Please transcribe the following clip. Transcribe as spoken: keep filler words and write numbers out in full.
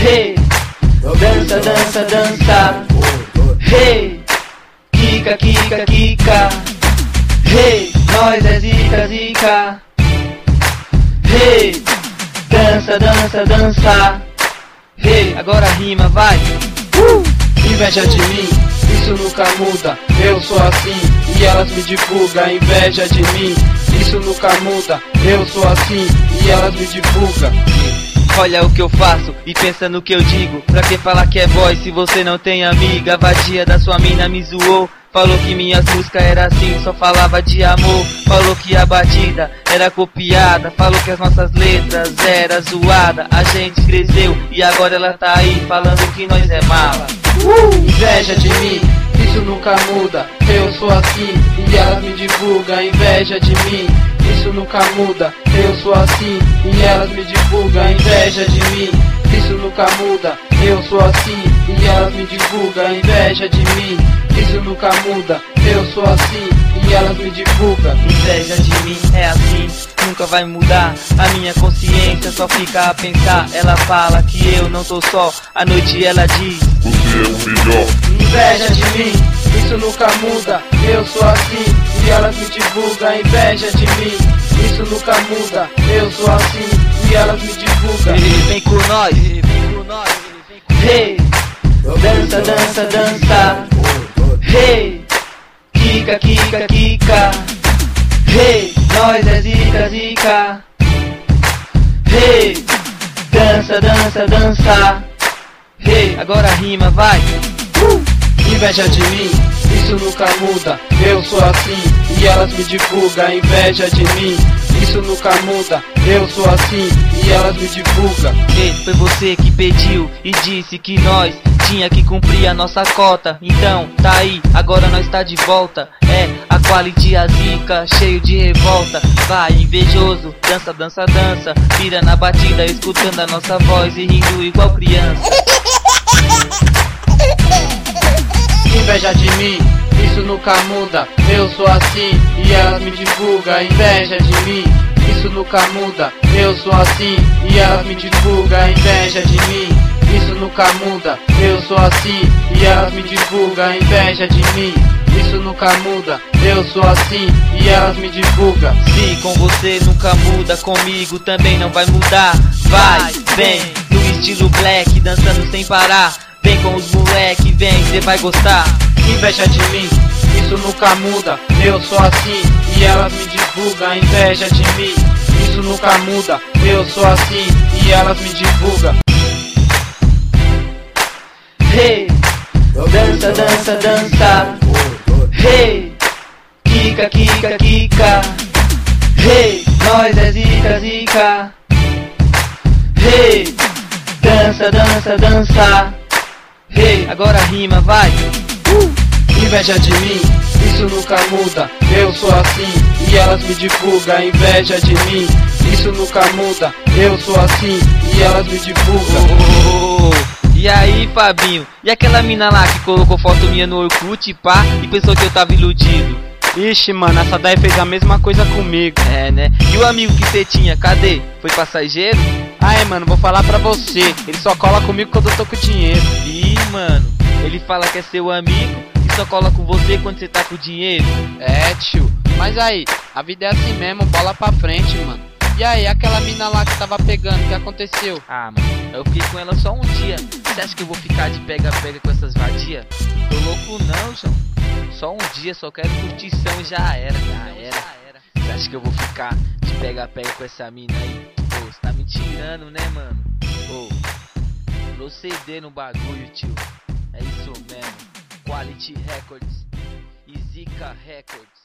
Hey, dança, dança, dança. Hey, quica, quica, quica. Hey, nós é zica, zica. Hey, dança, dança, dança. Hey, agora rima, vai. uh! Inveja de mim, isso nunca muda. Eu sou assim e elas me divulgam. Inveja de mim, isso nunca muda. Eu sou assim e elas me divulgam. Olha o que eu faço e pensa no que eu digo. Pra que falar que é boy se você não tem amiga? A vadia da sua mina me zoou. Falou que minhas músicas era assim, só falava de amor. Falou que a batida era copiada. Falou que as nossas letras era zoada. A gente cresceu e agora ela tá aí falando que nós é mala. uh! Inveja de mim, isso nunca muda. Eu sou assim e elas me divulgam. Inveja de mim, isso nunca muda. Eu sou assim e elas me divulgam. Inveja de mim, isso nunca muda. Eu sou assim e elas me divulgam. Inveja de mim, isso nunca muda. Eu sou assim e elas me divulgam. Inveja de mim é assim, nunca vai mudar. A minha consciência só fica a pensar. Ela fala que eu não tô só, à noite ela diz: você é o melhor. Inveja de mim, isso nunca muda. Eu sou assim e elas me divulgam. Inveja de mim, isso nunca muda. Eu sou assim e elas me divulgam. Vem com nós, vem com nós, vem com nós. Hey, dança, dança, dança. Hey, quica, quica, quica. Hey, nós é zica, zica. Hey, dança, dança, dança. Hey, agora rima, vai. uh! Inveja de mim, isso nunca muda. Eu sou assim e elas me divulgam. Inveja de mim, isso nunca muda. Eu sou assim e elas me divulgam. Ei, foi você que pediu e disse que nós tinha que cumprir a nossa cota. Então, tá aí, agora nós tá de volta. É, a quality a zica, cheio de revolta. Vai, invejoso, dança, dança, dança. Vira na batida, escutando a nossa voz e rindo igual criança. Inveja de mim, isso nunca muda. Eu sou assim e elas me divulgam. Inveja de mim, isso nunca muda. Eu sou assim e elas me divulgam. Inveja de mim, isso nunca muda. Eu sou assim e elas me divulgam. Inveja de mim, isso nunca muda. Eu sou assim e elas me divulgam. Se com você nunca muda, comigo também não vai mudar. Vai, vem, no estilo black, dançando sem parar. Vem com os moleque, vem, cê vai gostar. Inveja de mim, isso nunca muda. Eu sou assim e elas me divulgam. Inveja de mim, isso nunca muda. Eu sou assim e elas me divulgam. Hey, dança, dança, dança. Hey, quica, quica, quica. Hey, nós é zica, zica. Hey, dança, dança, dança. Hey, agora rima, vai. uh! Inveja de mim, isso nunca muda. Eu sou assim e elas me divulgam. Inveja de mim, isso nunca muda. Eu sou assim e elas me divulgam. Oh, e aí, Fabinho? E aquela mina lá que colocou foto minha no Orkut, pá, e pensou que eu tava iludido? Ixi, mano, essa daí fez a mesma coisa comigo. É, né? E o amigo que você tinha, cadê? Foi passageiro? Ah, é, mano, vou falar pra você. Ele só cola comigo quando eu tô com dinheiro. Ih, mano, ele fala que é seu amigo e só cola com você quando você tá com dinheiro. É, tio. Mas aí, a vida é assim mesmo, bola pra frente, mano. E aí, aquela mina lá que tava pegando, o que aconteceu? Ah, mano, eu fiquei com ela só um dia. Você acha que eu vou ficar de pega-pega com essas vadias? Tô louco não, João. Só um dia, só quero curtição e já era, já era. Você acha que eu vou ficar de pega-pega com essa mina aí? Pô, você tá me tirando, né, mano? Pô, proceder no bagulho, tio. É isso mesmo. Quality Records e Zica Records.